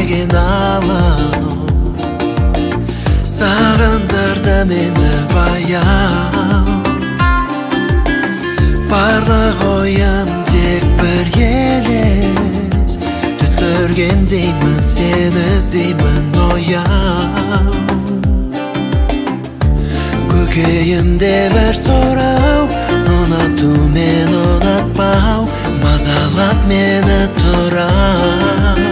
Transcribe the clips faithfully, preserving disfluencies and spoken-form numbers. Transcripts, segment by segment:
деген алау сағындырды мені баяу. Барлық ойым тек бір елес, түс көргендеймін сені іздеймін ояу. Көкейімде бір сұрау, ұнату мен ұнатпау мазалап мені тұрау.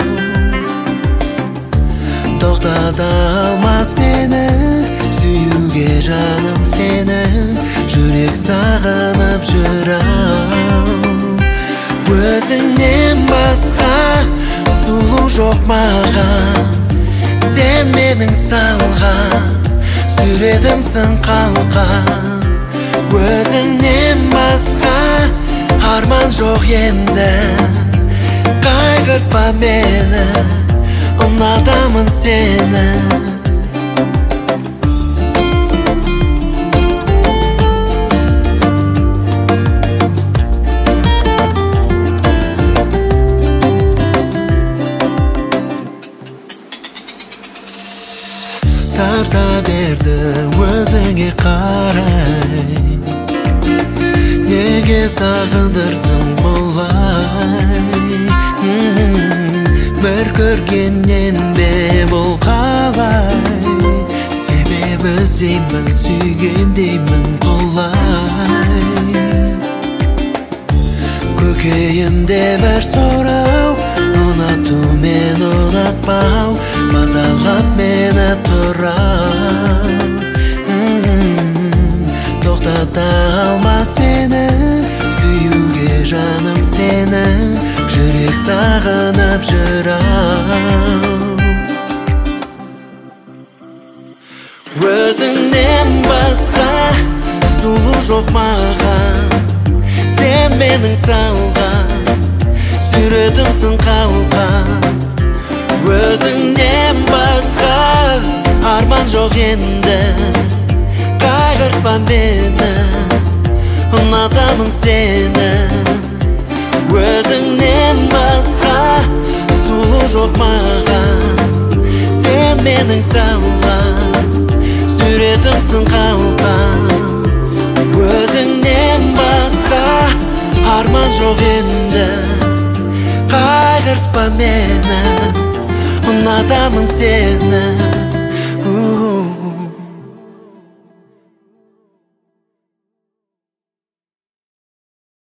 Тоқтата алмас мені сүюге жаным сені, жүрек сағынып жүрау. Өзіңнен басқа сұлу жоқ маған, сен менің салған суретімсің қалқан. Өзіңнен басқа арман жоқ енді, қайғыртпа мені, ұнатамын сені. Тарта берді өзіңе қарай, неге сағындырдың бұлай? Бір көргеннен бе бұл қалай? Себебі іздеймін, сүйгендеймін құлай. Көкейімде бір сұрау, ұнату мен ұнатпау мазалап мені тұрау. Тоқтата алмас мені сүюге жаным сені, жүрек сағынып жүрау. Өзіңнен басқа сұлу жоқ маған, сен менің салған суретімсің қалқан. Өзіңнен басқа арман жоқ енді, қайғыртпа мені, ұнатамын сені. Өзіңнен басқа сұлу жоқ маған, сен менің салған суретімсің қалқан. Өзіңнен басқа арман жоқ енді, қайғыртпа мені, ұнатамын сені.